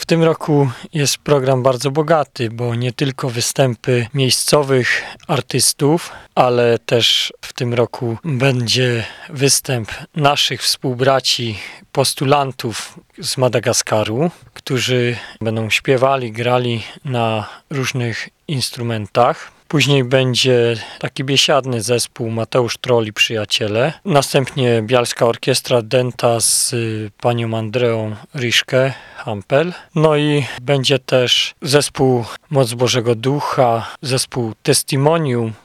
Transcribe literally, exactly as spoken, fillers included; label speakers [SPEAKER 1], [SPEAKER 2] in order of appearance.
[SPEAKER 1] tym roku jest program bardzo bogaty, bo nie tylko występy miejscowych artystów, ale też w tym roku będzie występ naszych współbraci, postulantów z Madagaskaru, którzy będą śpiewali, grali na różnych instrumentach. Później będzie taki biesiadny zespół Mateusz Troll i Przyjaciele. Następnie Bialska Orkiestra Dęta z panią Andreą Rischke-Hampel. No i będzie też zespół Moc Bożego Ducha, zespół Testimonium